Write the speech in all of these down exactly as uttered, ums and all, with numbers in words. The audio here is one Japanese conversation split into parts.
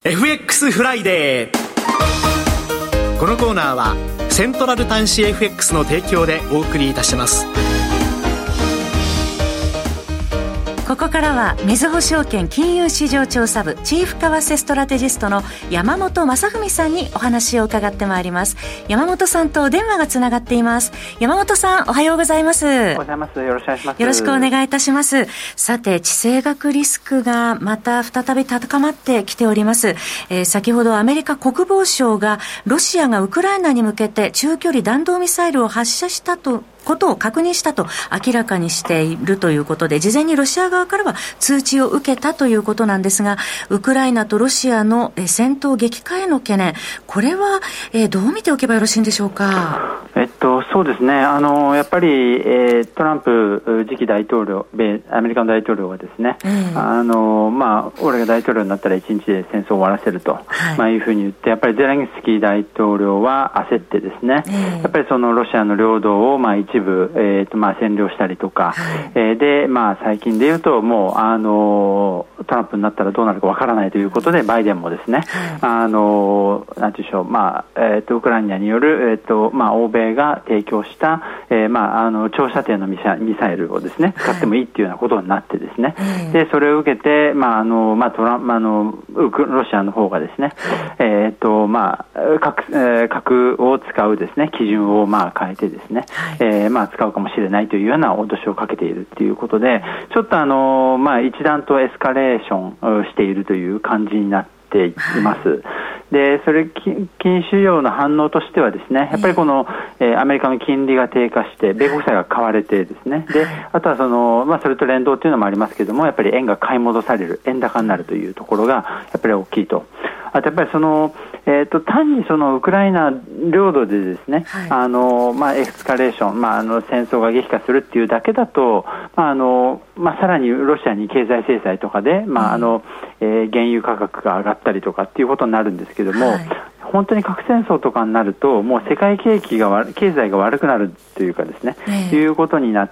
エフエックス フライデー。このコーナーはセントラル端子 エフエックス の提供でお送りいたします。 ここからはみずほ証券金融市場調査部チーフ為替ストラテジストの山本正文さんにお話を伺ってまいります。山本さんと電話がつながっています。山本さん、おはようございます。おはようございます。よろしくお願いします。 よろしくお願いいたします。さて、地政学リスクがまた再び高まってきております。えー、先ほどアメリカ国防省がロシアがウクライナに向けて中距離弾道ミサイルを発射したとことを確認したと明らかにしているということで、事前にロシア側からは通知を受けたということなんですが、ウクライナとロシアの戦闘激化への懸念、これは、えー、どう見ておけばよろしいんでしょうか。 えっと、そうですね、あのやっぱり、えー、トランプ次期大統領、米アメリカの大統領がですね、うん、あのまあ、俺が大統領になったらいちにちで戦争を終わらせると、はい、まあ、いうふうに言って、やっぱりゼレンスキー大統領は焦ってですね、えー、やっぱりそのロシアの領土を、まあ、一部、えーとまあ、占領したりとか、はい、えー、で、まあ、最近で言うともうあのトランプになったらどうなるかわからないということで、バイデンもですね、はい、あのなんていうんでしょう、まあ、えーとウクライナによる、えーとまあ、欧米が提供した、えーまあ、あの長射程のミサ、ミサイルをですね使ってもいいっていうようなことになってですね、はい、でそれを受けて、まああのまあ、トランあのウクロシアの方がですね、えーとまあ、核、えー、核を使うですね基準をまあ変えてですね、はい、えーまあ、使うかもしれないというような脅しをかけているということで、ちょっとあの、まあ、一段とエスカレーションしているという感じになっています。はい、でそれ金市場の反応としてはですね、やっぱりこの、えー、アメリカの金利が低下して米国債が買われてですね、であとはその、まあ、それと連動というのもありますけれども、やっぱり円が買い戻される、円高になるというところがやっぱり大きいと。あとやっぱりその、えー、と単にそのウクライナ領土でですね、はい、あのまあ、エスカレーション、まあ、あの戦争が激化するっていうだけだと、まああのまあ、さらにロシアに経済制裁とかで、まああのえー、原油価格が上がったりとかっていうことになるんですけども、はい、本当に核戦争とかになるともう世界景気が経済が悪くなるというかですね、えー、いうことになって、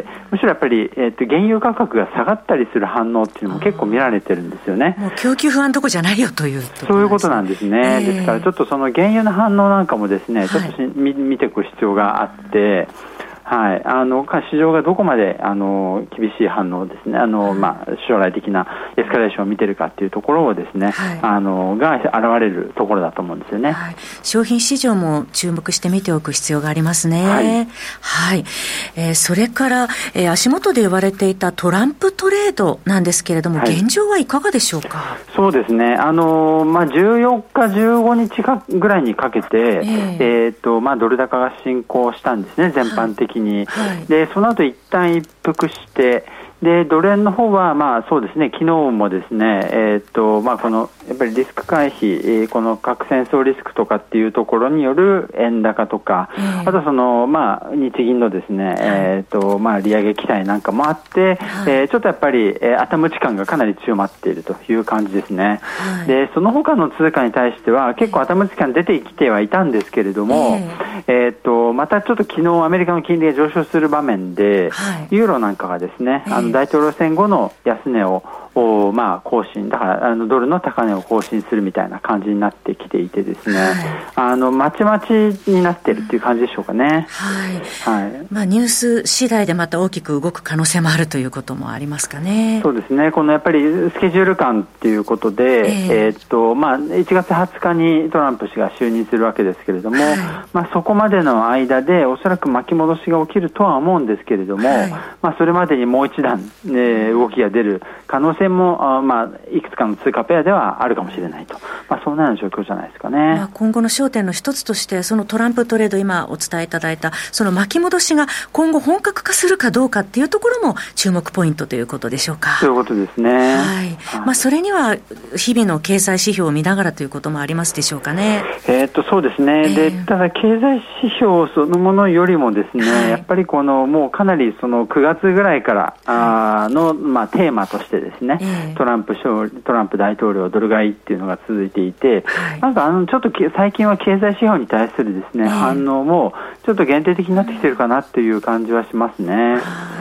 むしろやっぱり、えー、と原油価格が下がったりする反応っていうのも結構見られてるんですよね。 もう供給不安どころじゃないよというところですね。 そういうことなんですね。えー、ですからちょっとその原油の反応なんかもですね、ちょっと、はい、見, 見ていく必要があって、はい、あの市場がどこまであの厳しい反応ですね、あの、まあ、将来的なエスカレーションを見てるかというところをですね、はい、あのが現れるところだと思うんですよね。はい、 商品市場も注目して見ておく必要がありますね。はい、はい、えー、それから、えー、足元で言われていたトランプトレードなんですけれども、はい、現状はいかがでしょうか。 そうですね、あの、まあ、じゅうよっかじゅうごにちかぐらいにかけて、えーえーとまあ、ドル高が進行したんですね、全般的に。はいはい、でその後一旦一服して、でドル円の方はまあそうですね、昨日もですね、えーとまあ、このやっぱりリスク回避、えー、この核戦争リスクとかっていうところによる円高とか、えー、あとその、まあ、日銀のですね、はい、えーとまあ、利上げ期待なんかもあって、はい、えー、ちょっとやっぱり、えー、頭打ち感がかなり強まっているという感じですね。はい、でその他の通貨に対しては結構頭打ち感出てきてはいたんですけれども、えーえー、とまたちょっと昨日アメリカの金利が上昇する場面で、はい、ユーロなんかがですね、あの大統領選後の安値をまあ、更新だからあのドルの高値を更新するみたいな感じになってきていてですね、はい、あのまちまちになっているという感じでしょうかね。 はいはい、まあ、ニュース次第でまた大きく動く可能性もあるということもありますかね。 そうですね、このやっぱりスケジュール感ということで、えーえーっとまあ、いちがつはつかにトランプ氏が就任するわけですけれども、はい、まあ、そこまでの間でおそらく巻き戻しが起きるとは思うんですけれども、はい、まあ、それまでにもう一段、ね、動きが出る可能性も、あ、まあ、いくつかの通貨ペアではあるかもしれないと、まあ、そんなような状況じゃないですかね。 まあ、今後の焦点の一つとしてそのトランプトレード、今お伝えいただいたその巻き戻しが今後本格化するかどうかっていうところも注目ポイントということでしょうか。 そういうことですね。 はいはい、まあ、それには日々の経済指標を見ながらということもありますでしょうかね。 えー、っとそうですね、えー、でただ経済指標そのものよりもですね、はい、やっぱりこのもうかなりそのくがつぐらいから、はい、あの、まあ、テーマとしてですね、えー、トランプ勝利トランプ大統領ドル買いっていうのが続いていて、はい、なんかあのちょっと最近は経済指標に対するですね、えー、反応もちょっと限定的になってきてるかなっていう感じはしますね。は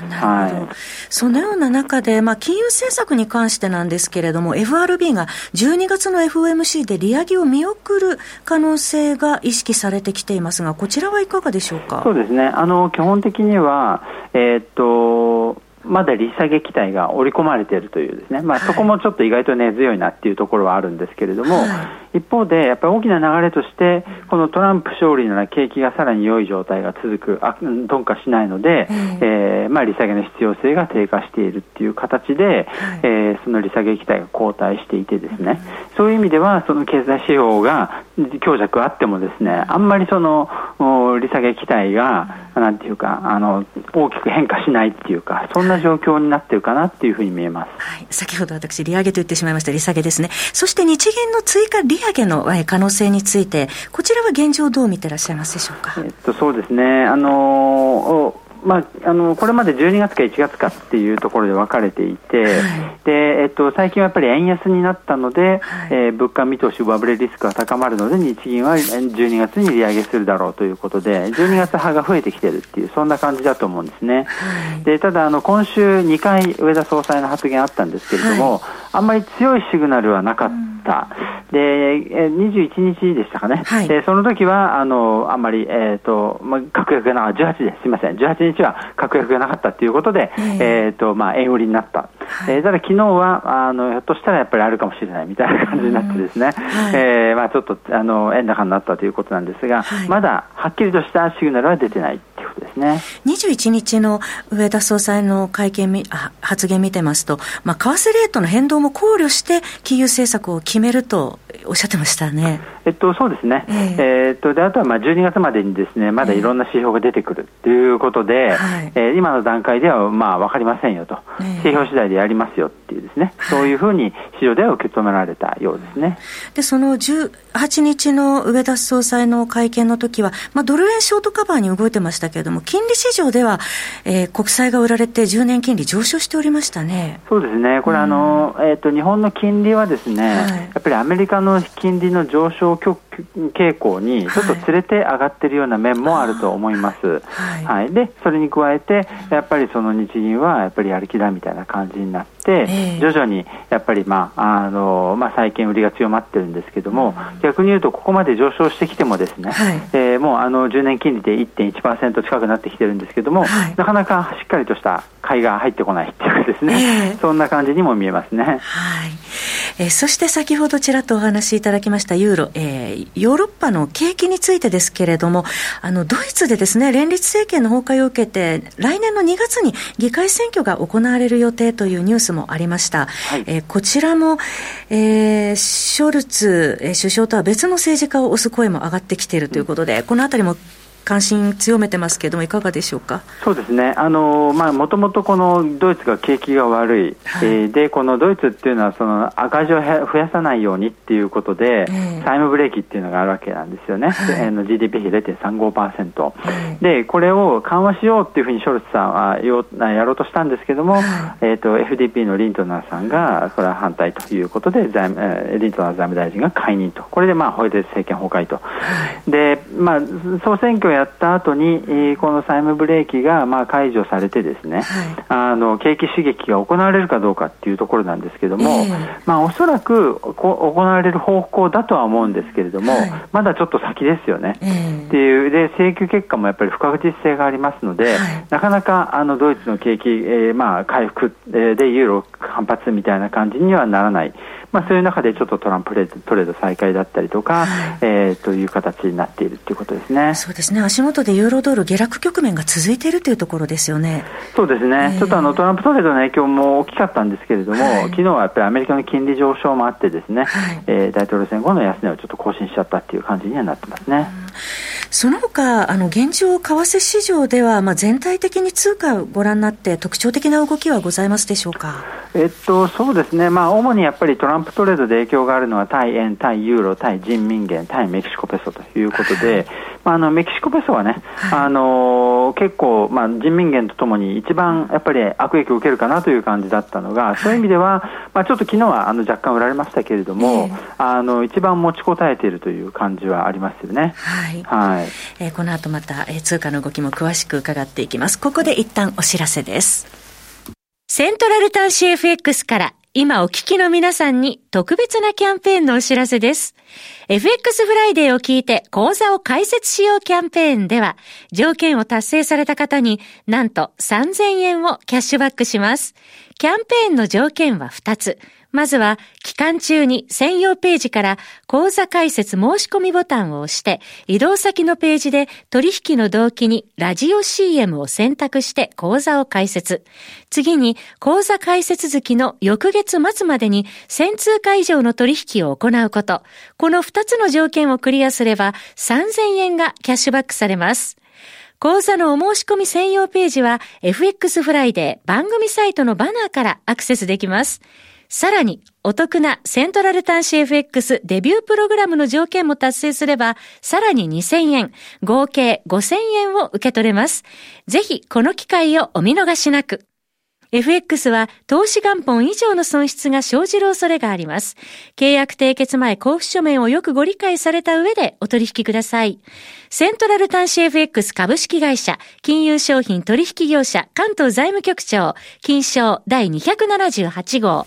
なるほど、はい、そのような中で、まあ、金融政策に関してなんですけれども エフアールビー がじゅうにがつの エフオーエムシー で利上げを見送る可能性が意識されてきていますが、こちらはいかがでしょうか。 そうですね、あの基本的には、えー、っとまだ利下げ期待が織り込まれているというですね、まあ、そこもちょっと意外と根強いなっていうところはあるんですけれども、はい、一方でやっぱり大きな流れとしてこのトランプ勝利なら景気がさらに良い状態が続く、あ鈍化しないので、えーまあ、利下げの必要性が低下しているっていう形で、はい、えー、その利下げ期待が後退していてですね、うん、そういう意味ではその経済指標が強弱あってもですね、あんまりその利下げ期待がなんていうかあの大きく変化しないっていうか、そんな状況になっているかなっていうふうに見えます、 はい、先ほど私利上げと言ってしまいました。利下げですね。そして日銀の追加利上げの可能性について、こちらは現状どう見ていらっしゃいますでしょうか。 えっと、そうですね、あのーまあ、あのこれまでじゅうにがつかいちがつかっていうところで分かれていて、はい、でえっと、最近はやっぱり円安になったので、はい、えー、物価見通し上振れリスクが高まるので日銀はじゅうにがつに利上げするだろうということでじゅうにがつ派が増えてきているっていう、そんな感じだと思うんですね、はい、でただあの今週にかい植田総裁の発言あったんですけれども、はい、あんまり強いシグナルはなかった、うん、でにじゅういちにちでしたかね、はい、でその時はあのあんまり、えーとまあ、確約がなじゅうはちですすいませんじゅうはちにちは確約がなかったということで、えーえーとまあ、円売りになった、はい、えー、ただ昨日はあのひょっとしたらやっぱりあるかもしれないみたいな感じになってですね、はい、えーまあ、ちょっとあの円高になったということなんですが、はい、まだはっきりとしたシグナルは出てないということですね。 にじゅういちにちの植田総裁の会見あ発言見てますと、まあ、為替レートの変動も考慮して金融政策を決めるとおっしゃってましたね。 えっと、そうですね、えーえー、っとであとはまあじゅうにがつまでにですねまだいろんな指標が出てくるということで、えーえー、今の段階ではまあ分かりませんよと、えー、指標次第でやりますよっていうですね、はい、そういうふうに市場では受け止められたようですね。 でそのじゅうはちにちの植田総裁の会見の時は、まあ、ドル円ショートカバーに動いてましたけれども、金利市場では、えー、国債が売られてじゅうねん金利上昇しておりましたね。 そうですね、これ、うん、あのえー、と日本の金利はですね、はい、やっぱりアメリカの金利の上昇傾向にちょっと連れて上がっているような面もあると思います、はいはい、でそれに加えてやっぱりその日銀はやっぱりやる気だみたいな感じになって、えー、徐々にやっぱり、まああのまあ、債券売りが強まってるんですけども、うん、逆に言うとここまで上昇してきてもですね、はい、えー、もうあのじゅうねん金利で いってんいちパーセント 近くなってきてるんですけども、はい、なかなかしっかりとした買いが入ってこないっていうかですね、えー、そんな感じにも見えますね、はい。 えー、そして先ほどちらっとお話しいただきましたユーロ、えー、ヨーロッパの景気についてですけれども、あのドイツでですね連立政権の崩壊を受けて来年のにがつに議会選挙が行われる予定というニュースもありました、はい。えー、こちらも、えー、ショルツ、えー、首相とは別の政治家を推す声も上がってきているということで、うん、このあたりも関心強めてますけれどもいかがでしょうか。 そうですね、あのまあもともとこのドイツが景気が悪い、はい、えー、でこのドイツっていうのはその赤字を増やさないようにっていうことで、えー、債務ブレーキっていうのがあるわけなんですよね、はい、ジーディーピー 比 ゼロてんさんごパーセント、はい、でこれを緩和しようっていうふうにショルツさんはやろうとしたんですけども、はい、えー、と エフディーピー のリントナーさんがこれは反対ということで財務、えー、リントナー財務大臣が解任と、これでまあホイデ政権崩壊と、はい、でまあ総選挙やった後に、えー、この債務ブレーキがまあ解除されてですね、はい、あの景気刺激が行われるかどうかっていうところなんですけども、えー、まあおそらくこ行われる方向だとは思うんですけれども、はい、まだちょっと先ですよね、えー、っていうで請求結果もやっぱり不確実性がありますので、はい、なかなかあのドイツの景気、えー、まあ回復でユーロ反発みたいな感じにはならない。まあ、そういう中でちょっとトランプレトレード再開だったりとか、はい、えー、という形になっているということですね。 そうですね、足元でユーロドル下落局面が続いているというところですよね。 そうですね、えー、ちょっとあのトランプトレードの影響も大きかったんですけれども、はい、昨日はやっぱりアメリカの金利上昇もあってですね、はい、えー、大統領選後の安値をちょっと更新しちゃったっていう感じにはなってますね。うん、 その他あの現状為替市場では、まあ、全体的に通貨をご覧になって特徴的な動きはございますでしょうか。 えっとそうですね、まあ、主にやっぱりトランプトレードで影響があるのは対円、対ユーロ、対人民元、対メキシコペソということで、はい、 まあ、あのメキシコペソはね、はい、あの結構、まあ、人民元とともに一番やっぱり悪影響を受けるかなという感じだったのが、はい、そういう意味では、まあ、ちょっと昨日はあの若干売られましたけれども、えー、あの一番持ちこたえているという感じはありますよね。 はいはい、えー、この後また、えー、通貨の動きも詳しく伺っていきます。ここで一旦お知らせです。セントラル端子 エフエックス から今お聞きの皆さんに特別なキャンペーンのお知らせです。エフエックス フライデーを聞いて口座を開設しようキャンペーンでは、条件を達成された方になんとさんぜんえんをキャッシュバックします。キャンペーンの条件はふたつ。まずは、期間中に専用ページから口座開設申し込みボタンを押して、移動先のページで取引の動機にラジオ シーエム を選択して口座を開設。次に、口座開設月の翌月末までにせん通貨以上の取引を行うこと。このふたつの条件をクリアすればさんぜんえんがキャッシュバックされます。口座のお申し込み専用ページは エフエックス フライデー番組サイトのバナーからアクセスできます。さらに、お得なセントラル端子 エフエックス デビュープログラムの条件も達成すれば、さらににせんえん、合計ごせんえんを受け取れます。ぜひ、この機会をお見逃しなく。エフエックス は投資元本以上の損失が生じる恐れがあります。契約締結前交付書面をよくご理解された上でお取引ください。セントラル端子 エフエックス 株式会社、金融商品取引業者関東財務局長、金商だいにひゃくななじゅうはち号。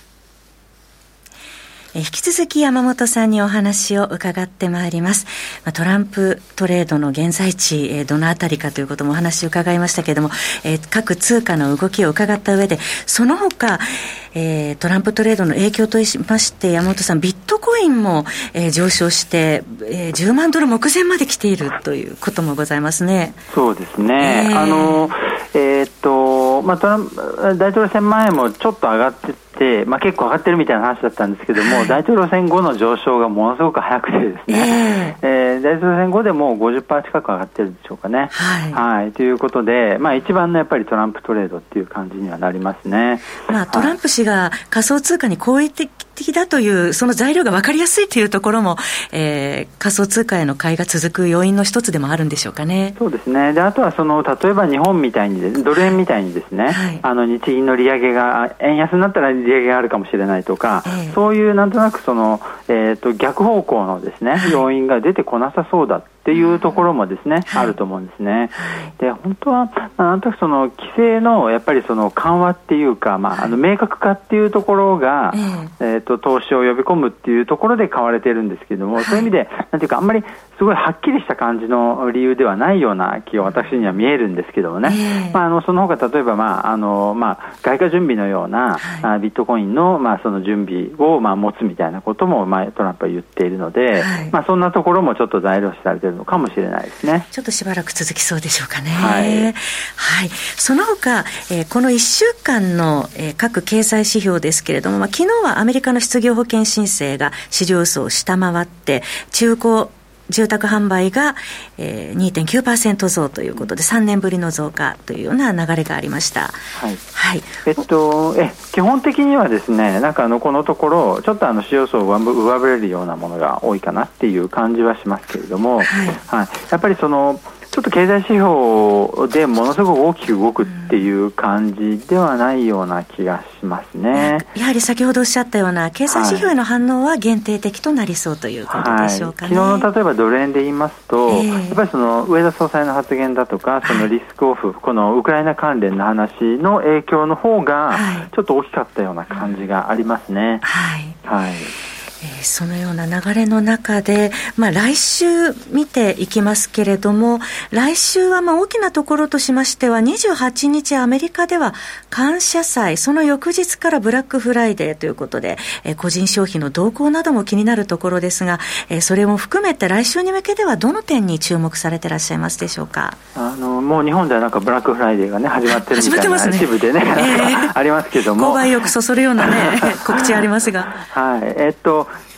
引き続き山本さんにお話を伺ってまいります。トランプトレードの現在地、どのあたりかということもお話を伺いましたけれども、各通貨の動きを伺った上で、その他トランプトレードの影響としまして、山本さん、ビットコインも上昇してじゅうまんドル目前まで来ているということもございますね。 そうですね、えー、あのえー、っとまあ、トランプ大統領選前もちょっと上がってて、まあ、結構上がってるみたいな話だったんですけども、はい、大統領選後の上昇がものすごく早くてですね、えーえー、大統領選後でもう ごじゅっパーセント 近く上がってるでしょうかね。はい、はい、ということで、まあ、一番のやっぱりトランプトレードっていう感じにはなりますね。 まあ、トランプ氏が仮想通貨に好意的だというその材料が分かりやすいというところも、えー、仮想通貨への買いが続く要因の一つでもあるんでしょうかね。 そうですね。で、あとはその例えば日本みたいにドル円みたいにですね、はい、あの日銀の利上げが円安になったら利上げがあるかもしれないとか、えー、そういうなんとなくその、えー、と逆方向のですね、はい、要因が出てこなさそうだっていうところもですね、はい、あると思うんですね。はい、で、本当はなんとなくその規制のやっぱりその緩和っていうか、まあ、あの明確化っていうところが、えーえー、と投資を呼び込むっていうところで買われているんですけれども、はい、そういう意味でなんていうかあんまりすごいはっきりした感じの理由ではないような気が私には見えるんですけどもね、えーまあ、あのその他例えば、まああのまあ、外貨準備のような、はい、ビットコインの、まあ、その準備を、まあ、持つみたいなことも、まあ、トランプは言っているので、はいまあ、そんなところもちょっと材料視されているのかもしれないですね。 ちょっとしばらく続きそうでしょうかね。はい、はい、その他、えー、このいっしゅうかんの、えー、各経済指標ですけれども、まあ、昨日はアメリカの失業保険申請が市場予想を下回って中古住宅販売が、えー、にてんきゅうパーセント 増ということでさんねんぶりの増加というような流れがありました。はい、はい、 えっと、え基本的にはですね、なんかあのこのところちょっとあの市場予想を上振れるようなものが多いかなっていう感じはしますけれども、はいはい、やっぱりそのちょっと経済指標でものすごく大きく動くっていう感じではないような気がしますね。 やはり先ほどおっしゃったような経済指標への反応は限定的となりそうということでしょうかね。 はい、昨日の例えばドル円で言いますと、えー、やっぱりその植田総裁の発言だとかそのリスクオフ、はい、このウクライナ関連の話の影響の方がちょっと大きかったような感じがありますね。はい、はい、 えー、そのような流れの中で、まあ、来週見ていきますけれども、来週はまあ大きなところとしましてはにじゅうはちにちアメリカでは感謝祭、その翌日からブラックフライデーということで、えー、個人消費の動向なども気になるところですが、えー、それも含めて来週に向けてはどの点に注目されていらっしゃいますでしょうか。 あのもう日本ではなんかブラックフライデーが、ね、始まってるみたいな一部でね、えー、ありますけども、 購買欲そそるような、ね、告知ありますが、 はい、えー、っと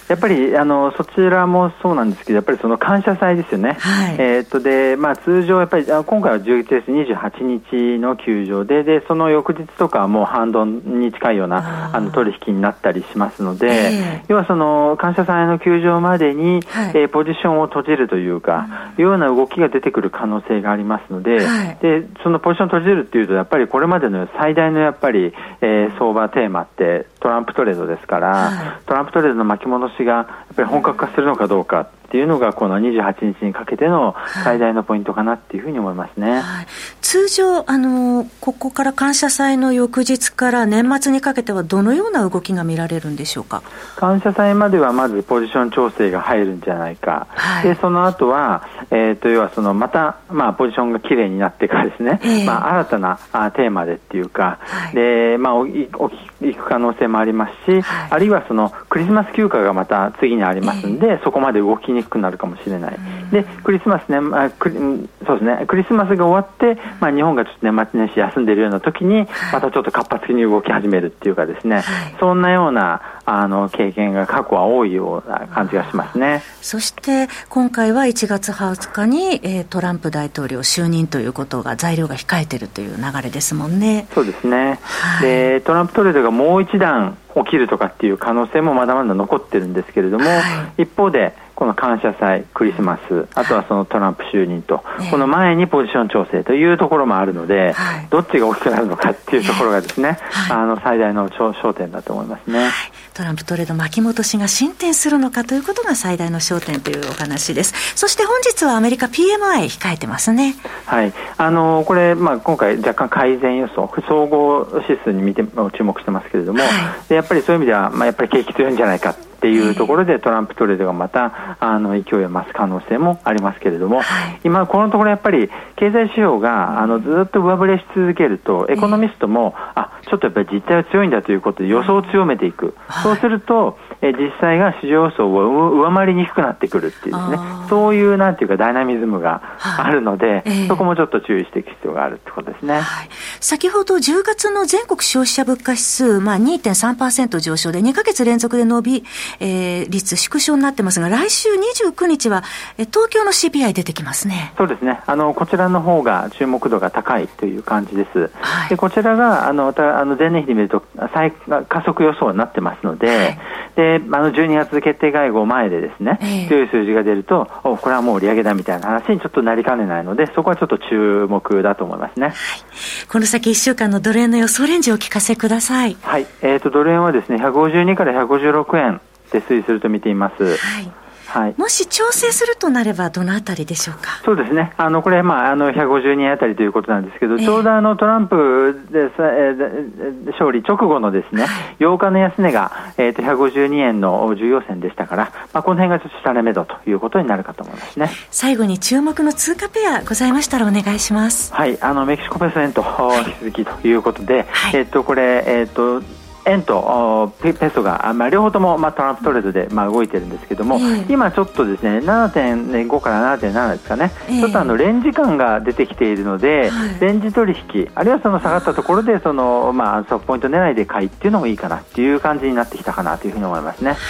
やっぱりあのそちらもそうなんですけど、やっぱりその感謝祭ですよね、はい、えー、っとでまあ、通常やっぱり今回はじゅういちがつにじゅうはちにちの休場で、でその翌日とかはもう反動に近いようなああの取引になったりしますので、えー、要はその感謝祭の休場までに、はい、えー、ポジションを閉じるというか、うん、いうような動きが出てくる可能性がありますので、はい、でそのポジションを閉じるっていうと、やっぱりこれまでの最大のやっぱり、えー、相場テーマってトランプトレードですから、はい、トランプトレードの巻き戻しがやっぱり本格化するのかどうかっていうのがこのにじゅうはちにちにかけての最大のポイントかなっていうふうに思いますね、はい、 通常あのここから感謝祭の翌日から年末にかけてはどのような動きが見られるんでしょうか。 感謝祭まではまずポジション調整が入るんじゃないか、はい、でその後は、えー、と要はそのまた、まあ、ポジションがきれいになってからですね、えーまあ、新たなあテーマでっていうか、はい、でまあ、おいお行く可能性もありますし、はい、あるいはそのクリスマス休暇がまた次にありますんで、えー、そこまで動きにくくなるかもしれない、うん、でクリスマスね、まあ、クリそうですね、クリスマスが終わって、まあ、日本がちょっと年末年始休んでいるような時にまたちょっと活発に動き始めるっていうかですね、はい、そんなようなあの経験が過去は多いような感じがしますね。 そして今回はいちがつはつかに、えー、トランプ大統領就任ということが材料が控えているという流れですもんね。 そうですね、はい、でトランプトレードがもう一段起きるとかっていう可能性もまだまだ残ってるんですけれども、はい、一方でこの感謝祭、クリスマス、あとはそのトランプ就任と、はい、この前にポジション調整というところもあるので、はい、どっちが大きくなるのかっていうところがですね、はい、あの最大の焦点だと思いますね、はい、 トランプトレード巻き戻しが進展するのかということが最大の焦点というお話です。そして本日はアメリカ ピーエムアイ 控えてますね。 はい、あのこれ、まあ、今回若干改善予想、総合指数に見て注目してますけれども、はい、でやっぱりそういう意味では、まあ、やっぱり景気強いんじゃないかっていうところでトランプトレードがまたあの勢いを増す可能性もありますけれども、はい、今このところやっぱり経済指標があのずっと上振れし続けるとエコノミストも、えー、あちょっとやっぱり実態は強いんだということで予想を強めていく、はい、そうするとえ実際が市場予想を上回りにくくなってくるっていうですね、そういうなんていうかダイナミズムがあるので、はい、えー、そこもちょっと注意していく必要があるってことですね、はい、 先ほどじゅうがつの全国消費者物価指数、まあ、にてんさんパーセント 上昇でにかげつ連続で伸び、えー、率縮小になってますが、来週にじゅうくにちはえ東京の シーピーアイ 出てきますね。 そうですね、あのこちらの方が注目度が高いという感じです、はい、でこちらがあのたあの前年比で見ると再加速予想になってますので、はい、であのじゅうにがつ決定会合前でですね、えー、強い数字が出るとおこれはもう利上げだみたいな話にちょっとなりかねないので、そこはちょっと注目だと思いますね、はい、 この先いっしゅうかんのドル円の予想レンジをお聞かせください。 はい、えーと、ドル円はですねひゃくごじゅうにからひゃくごじゅうろくえんで推移すると見ています、はいはい、もし調整するとなればどのあたりでしょうか。 そうですね、あのこれ、まあ、あのひゃくごじゅうにえんあたりということなんですけど、えー、ちょうどあのトランプで、えー、勝利直後のですね、はい、ようかの安値が、えー、とひゃくごじゅうにえんの重要線でしたから、まあ、この辺がちょっと下値目処ということになるかと思いますね。 最後に注目の通貨ペアございましたらお願いします。 はい、あのメキシコペソ円と引き続きということで、はい、えー、とこれ、えー、と円とペソが、まあ、両方とも、まあ、トランプトレードで、まあ、動いてるんですけども、えー、今ちょっとですね ななてんご から ななてんなな ですかね、えー、ちょっとあのレンジ感が出てきているので、はい、レンジ取引あるいはその下がったところでその、まあ、ポイント狙いで買いっていうのもいいかなっていう感じになってきたかなというふうに思いますね。はい、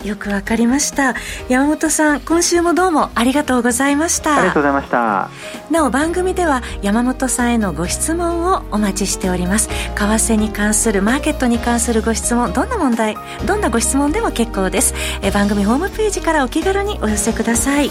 よくわかりました。山本さん、今週もどうもありがとうございました。 ありがとうございました。 なお番組では山本さんへのご質問をお待ちしております。為替に関するマーケットに関するご質問、どんな問題どんなご質問でも結構です。え番組ホームページからお気軽にお寄せください。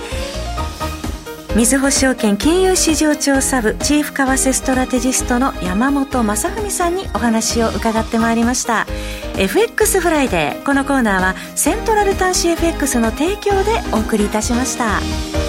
みずほ証券金融市場調査部チーフ為替ストラテジストの山本正文さんにお話を伺ってまいりました。 エフエックス フライデー、このコーナーはセントラル端子 エフエックス の提供でお送りいたしました。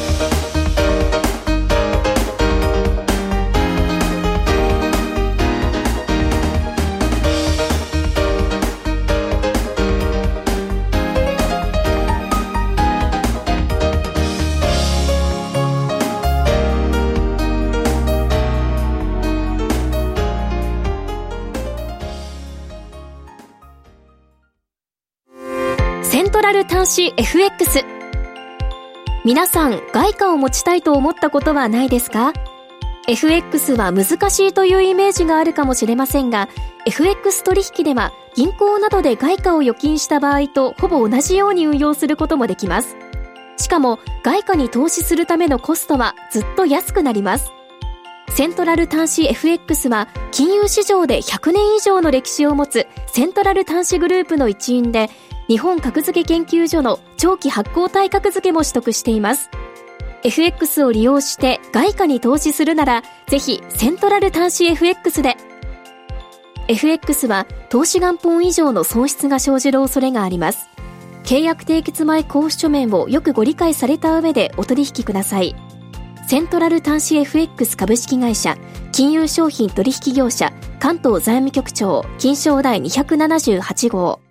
セントラル端子 エフエックス。 皆さん外貨を持ちたいと思ったことはないですか？ エフエックス は難しいというイメージがあるかもしれませんが、 エフエックス 取引では銀行などで外貨を預金した場合とほぼ同じように運用することもできます。しかも外貨に投資するためのコストはずっと安くなります。セントラル端子 エフエックス は金融市場でひゃくねん以上の歴史を持つセントラル端子グループの一員で、日本格付け研究所の長期発行体格付けも取得しています。エフエックス を利用して外貨に投資するなら、ぜひセントラル端子 エフエックス で。 エフエックス は投資元本以上の損失が生じる恐れがあります。契約締結前交付書面をよくご理解された上でお取引ください。セントラル端子 エフエックス 株式会社、金融商品取引業者、関東財務局長、金商第にひゃくななじゅうはち号。